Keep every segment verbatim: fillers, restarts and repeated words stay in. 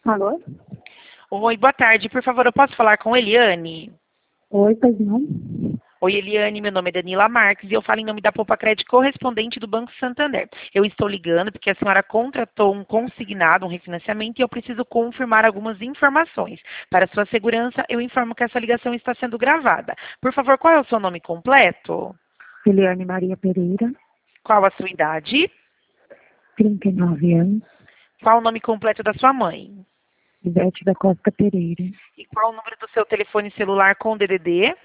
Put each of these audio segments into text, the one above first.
Alô? Oi, boa tarde. Por favor, eu posso falar com Eliane? Oi, pois não? Oi, Eliane, meu nome é Danila Marques e eu falo em nome da Poupa Crédito correspondente do Banco Santander. Eu estou ligando porque a senhora contratou um consignado, um refinanciamento, e eu preciso confirmar algumas informações. Para sua segurança, eu informo que essa ligação está sendo gravada. Por favor, qual é o seu nome completo? Eliane Maria Pereira, Qual a sua idade? trinta e nove anos, Qual o nome completo da sua mãe? Ivete da Costa Pereira, E qual o número do seu telefone celular com D D D?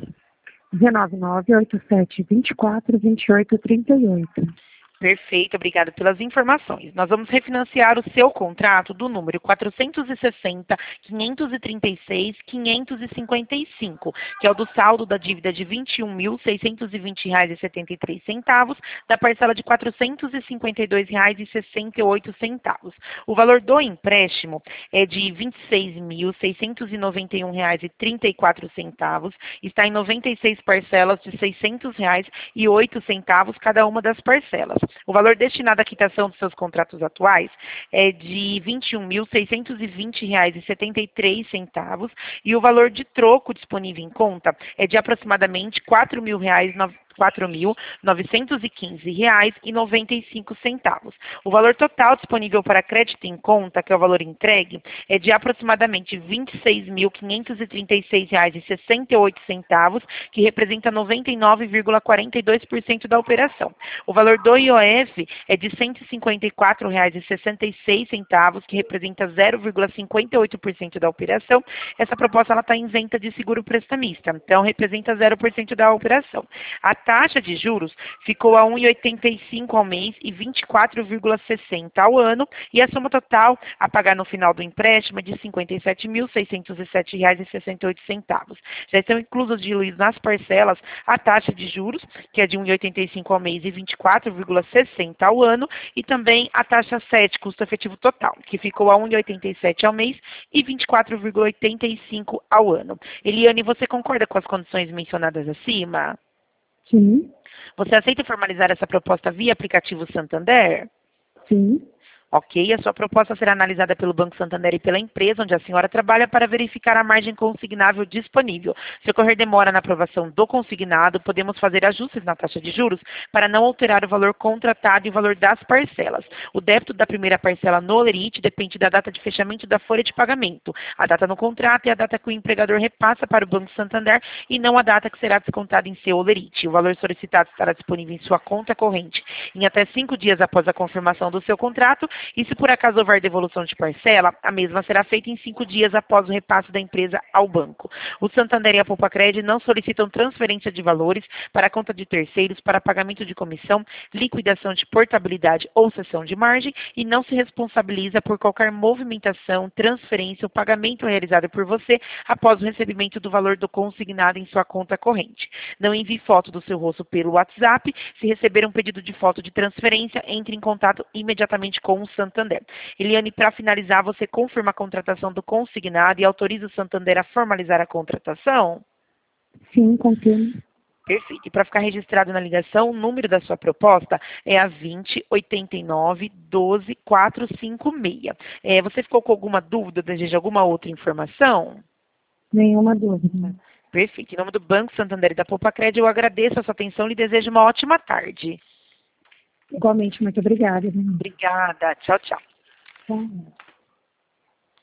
um nove nove, oito sete dois quatro, dois oito três oito. Perfeito, obrigada pelas informações. Nós vamos refinanciar o seu contrato do número quatrocentos e sessenta, quinhentos e trinta e seis, quinhentos e cinquenta e cinco, que é o do saldo da dívida de vinte e um mil, seiscentos e vinte reais e setenta e três centavos, da parcela de quatrocentos e cinquenta e dois reais e sessenta e oito centavos. O valor do empréstimo é de vinte e seis mil, seiscentos e noventa e um reais e trinta e quatro centavos, está em noventa e seis parcelas de seiscentos reais e oito centavos cada uma das parcelas. O valor destinado à quitação dos seus contratos atuais é de vinte e um mil, seiscentos e vinte reais e setenta e três centavos, e o valor de troco disponível em conta é de aproximadamente quatro mil reais, quatro mil novecentos e quinze reais e noventa e cinco centavos. O valor total disponível para crédito em conta, que é o valor entregue, é de aproximadamente vinte e seis mil, quinhentos e trinta e seis reais e sessenta e oito centavos, que representa noventa e nove vírgula quarenta e dois por cento da operação. O valor do I O F é de cento e cinquenta e quatro reais e sessenta e seis centavos, que representa zero vírgula cinquenta e oito por cento da operação. Essa proposta está isenta de seguro prestamista, então representa zero por cento da operação. A taxa de juros ficou a um vírgula oitenta e cinco ao mês e vinte e quatro vírgula sessenta ao ano, e a soma total a pagar no final do empréstimo é de cinquenta e sete mil, seiscentos e sete reais e sessenta e oito centavos. Já estão inclusos diluídos nas parcelas a taxa de juros, que é de um vírgula oitenta e cinco ao mês e vinte e quatro vírgula sessenta ao ano, e também a taxa sete, custo efetivo total, que ficou a um vírgula oitenta e sete ao mês e vinte e quatro vírgula oitenta e cinco ao ano. Eliane, você concorda com as condições mencionadas acima? Sim. Você aceita formalizar essa proposta via aplicativo Santander? Sim. Ok, a sua proposta será analisada pelo Banco Santander e pela empresa onde a senhora trabalha para verificar a margem consignável disponível. Se ocorrer demora na aprovação do consignado, podemos fazer ajustes na taxa de juros para não alterar o valor contratado e o valor das parcelas. O débito da primeira parcela no Olerite depende da data de fechamento da folha de pagamento. A data no contrato é a data que o empregador repassa para o Banco Santander e não a data que será descontada em seu Olerite. O valor solicitado estará disponível em sua conta corrente em até cinco dias após a confirmação do seu contrato. E se por acaso houver devolução de parcela, a mesma será feita em cinco dias após o repasse da empresa ao banco. O Santander e a Poupa Crédito não solicitam transferência de valores para a conta de terceiros para pagamento de comissão, liquidação de portabilidade ou cessão de margem e não se responsabiliza por qualquer movimentação, transferência ou pagamento realizado por você após o recebimento do valor do consignado em sua conta corrente. Não envie foto do seu rosto pelo WhatsApp. Se receber um pedido de foto de transferência, entre em contato imediatamente com o Santander. Eliane, para finalizar, você confirma a contratação do consignado e autoriza o Santander a formalizar a contratação? Sim, confirmo. Perfeito. E para ficar registrado na ligação, o número da sua proposta é a vinte, oitenta e nove, doze, quatrocentos e cinquenta e seis. É, você ficou com alguma dúvida, deseja alguma outra informação? Nenhuma dúvida. Perfeito. Em nome do Banco Santander e da Poupa Crédito, eu agradeço a sua atenção e lhe desejo uma ótima tarde. Igualmente, muito obrigada. Obrigada. Tchau, tchau. Tchau.